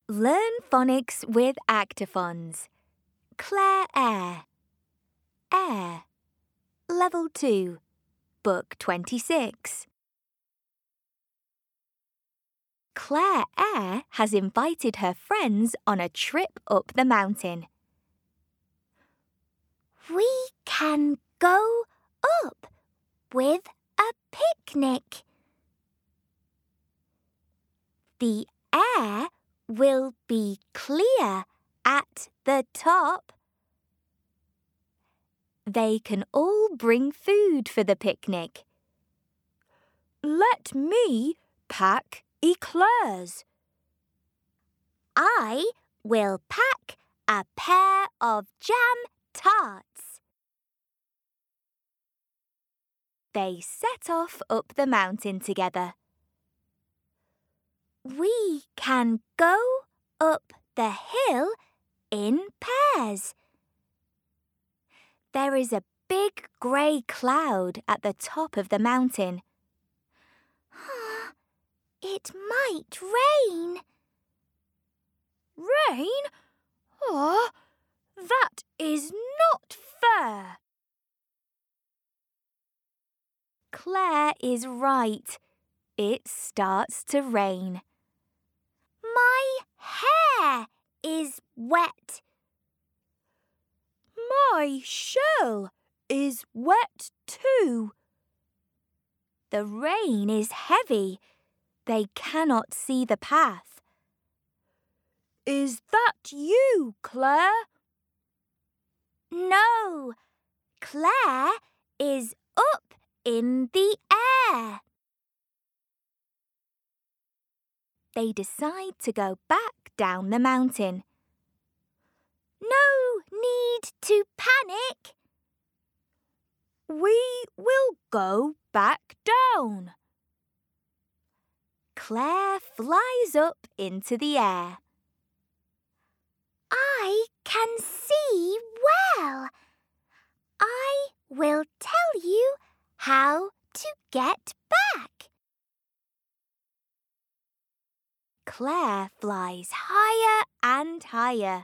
Learn phonics with Actiphons. Claire Eyre. Eyre. Level 2. Book 26. Claire Eyre has invited her friends on a trip up the mountain. We can go up with a picnic. The air will be clear at the top. They can all bring food for the picnic. Let me pack eclairs. I will pack a pair of jam tarts. They set off up the mountain together. We can go up the hill in pairs. There is a big grey cloud at the top of the mountain. It might rain. Rain? Oh, that is not fair. Claire is right. It starts to rain. My hair is wet. My shell is wet too. The rain is heavy. They cannot see the path. Is that you, Claire? No, Claire is up in the air. They decide to go back down the mountain. No need to panic. We will go back down. Claire flies up into the air. I can see well. I will tell you how to get back. Claire flies higher and higher.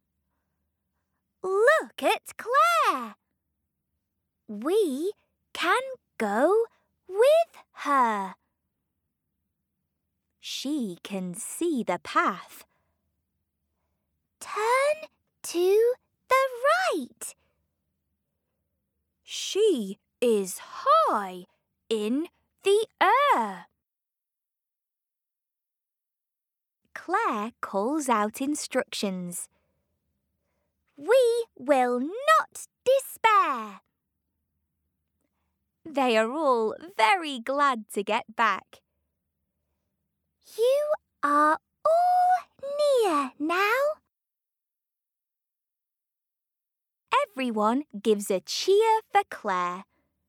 Look at Claire. We can go with her. She can see the path. Turn to the right. She is high in the air. Claire calls out instructions. We will not despair. They are all very glad to get back. You are all near now. Everyone gives a cheer for Claire.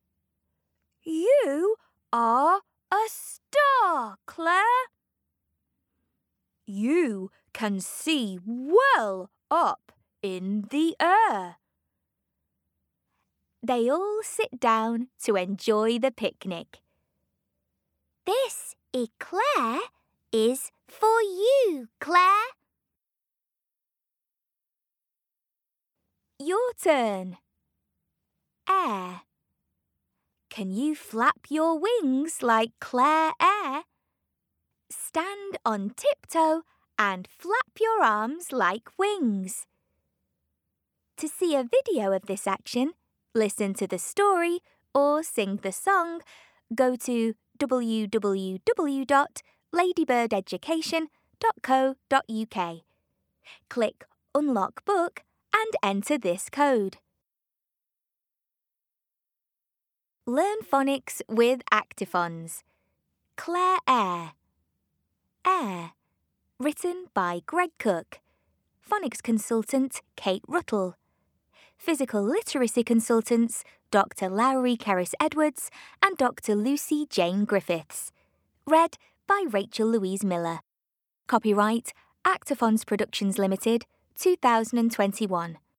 You are a star, Claire. You can see well up in the air. They all sit down to enjoy the picnic. This eclair is for you, Claire. Your turn. Eyre. Can you flap your wings like Claire Eyre? Stand on tiptoe and flap your arms like wings. To see a video of this action, listen to the story or sing the song, go to www.ladybirdeducation.co.uk. Click Unlock Book and enter this code. Learn phonics with Actiphons. Claire Eyre. Eyre. Written by Greg Cook. Phonics consultant Kate Ruttle. Physical literacy consultants Dr. Lowry Kerris-Edwards and Dr. Lucy Jane Griffiths. Read by Rachel Louise Miller. Copyright Actiphons Productions Limited, 2021.